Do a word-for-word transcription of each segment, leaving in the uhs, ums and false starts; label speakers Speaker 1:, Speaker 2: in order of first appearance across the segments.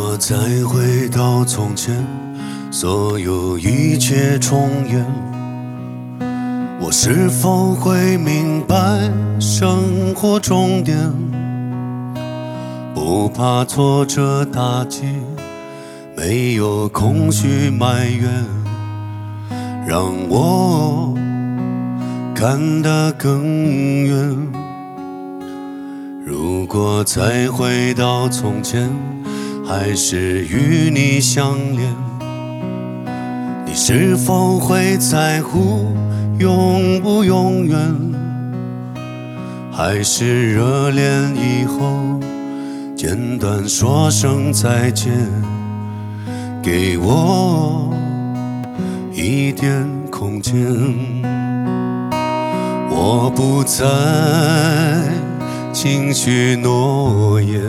Speaker 1: 果再回到从前，所有一切重演，我是否会明白生活重点？不怕挫折打击，没有空虚埋怨，让我看得更远。如果再回到从前，还是与你相恋，你是否会在乎永不永远？还是热恋以后简短说声再见，给我一点空间。我不再轻许诺言，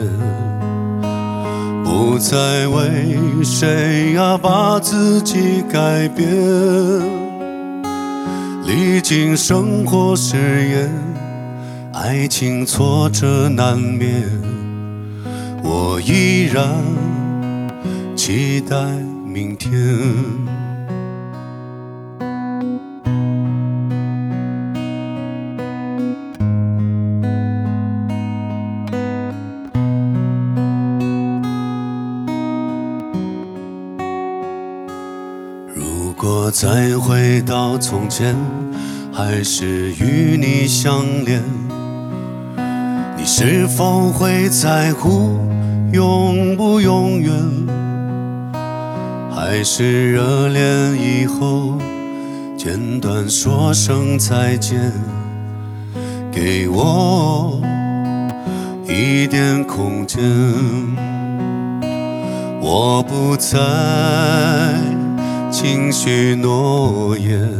Speaker 1: 不再为谁啊把自己改变。历经生活试验，爱情挫折难免，我依然期待明天。如果再回到从前，还是与你相恋，你是否会在乎永不永远？还是热恋以后简短说声再见，给我一点空间。我不再轻许诺言，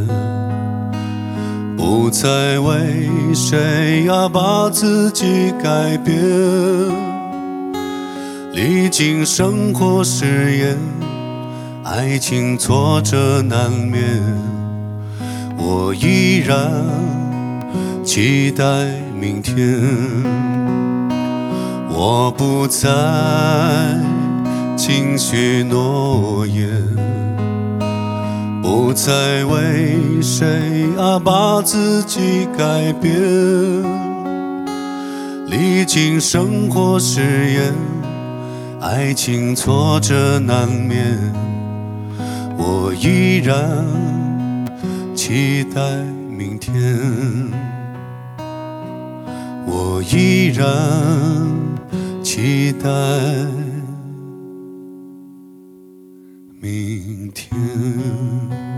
Speaker 1: 不再为谁啊把自己改变。历经生活试验，爱情挫折难免，我依然期待明天。我不再轻许诺言，不再为谁啊把自己改变。历经生活试验，爱情挫折难免，我依然期待明天。我依然期待明天。